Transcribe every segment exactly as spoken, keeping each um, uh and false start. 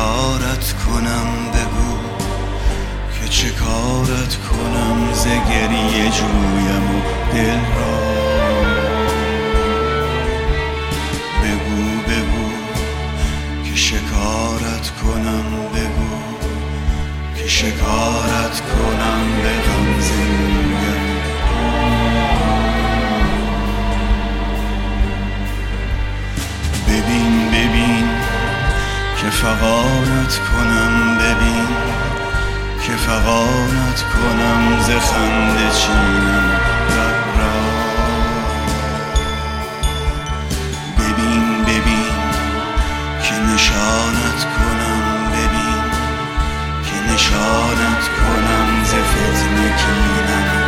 کارت کنم بگو، که چه کارت کنم ز گریه جویم و دل را. بگو بگو که شکارت کنم بگو، که شکارت کنم به غمزه مویم. ببین ببین که فغانت کنم، ببین که فغانت کنم ز خنده چینم لب را. ببین ببین که نشانت کنم، ببین که نشانت کنم ز فتنه کینم.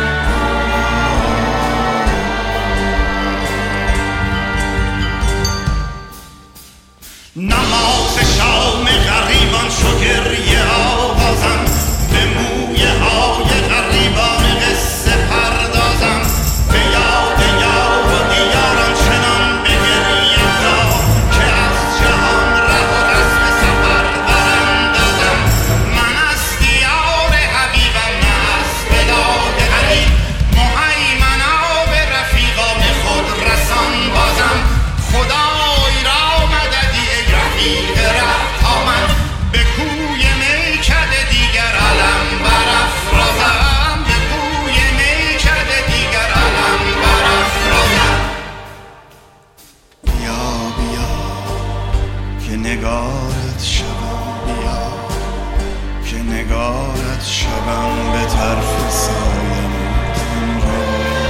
نماز شام غریبان شو گریه آوازم، به مویه های غریبان قصه پردازم. به یاد یار و دیاران چنان به گریه تا که از جهان ره و رسم سفر براندازم. من از دیار حبیبم نه از بلاد غریب، مهیمنا به رفیقان خود رسان بازم. خدای را مددی ای رفیق رفت تا من به کوی میکده دیگر علم برافرازم. به کوی میکده دیگر علم برافرازم. بیا بیا که نگارت شوم، بیا که نگارت شوم به طرف سایم تن را.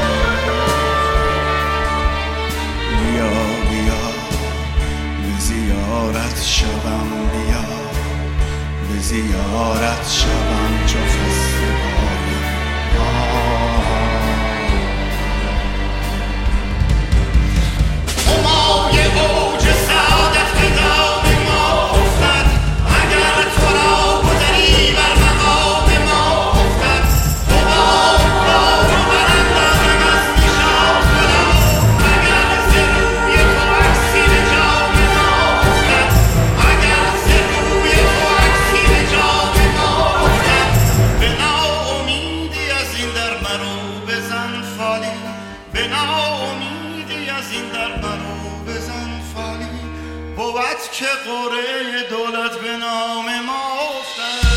بیا بیا به زیارت شوم، بیا به زیارت شوم چو خسته پایم. همای اوج سعادت به دام ما افتد، اگر تو را گذری بر مقام ما افتد. همای بار و براندازم از نشان خدا، اگر ز روی تو عکسی به جام ما افتد. اگر ز روی تو عکسی به جام ما افتد. به ناامیدی از این در مرو بزن فالی، به ناامیدی از این در مرو بزن فالی. بود که قره دولت به نام ما افتد.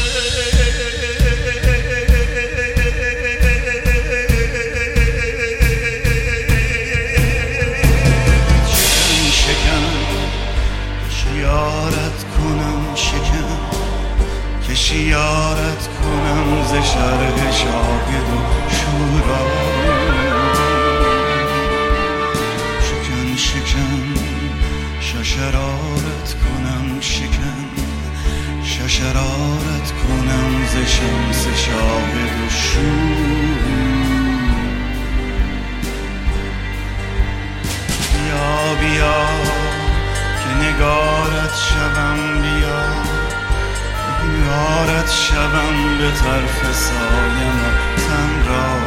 شکن شکن شیارت کنم، شکن که شیارت کنم ز شرح شاهد و شورا. شکن شکن ششرارت کنم، شکن ششرارت کنم ز شمس شاهد و شور. بیا بیا که نگارت شوم، بیا نگارت شوم به طرف سایم تن را.